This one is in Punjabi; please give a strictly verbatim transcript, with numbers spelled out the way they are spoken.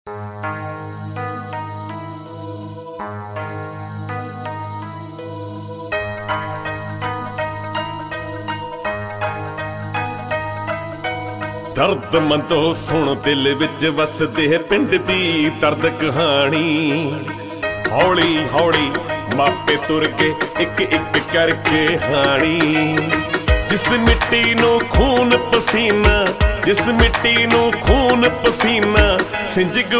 ਦਰਦ ਮੰਦੋ ਸੁਣ ਦਿਲ ਵਿੱਚ ਵਸਦੇ ਪਿੰਡ ਦੀ ਦਰਦ ਕਹਾਣੀ। ਹੌਲੀ ਹੌਲੀ ਮਾਪੇ ਤੁਰ ਕੇ ਇੱਕ ਇੱਕ ਕਰਕੇ ਹਾਣੀ। ਜਿਸ ਮਿੱਟੀ ਨੂੰ ਖੂਨ ਪਸੀਨਾ, ਜਿਸ ਮਿੱਟੀ ਨੂੰ ਖੂਨ ਪਸੀਨਾ ਸਿੰਜਗ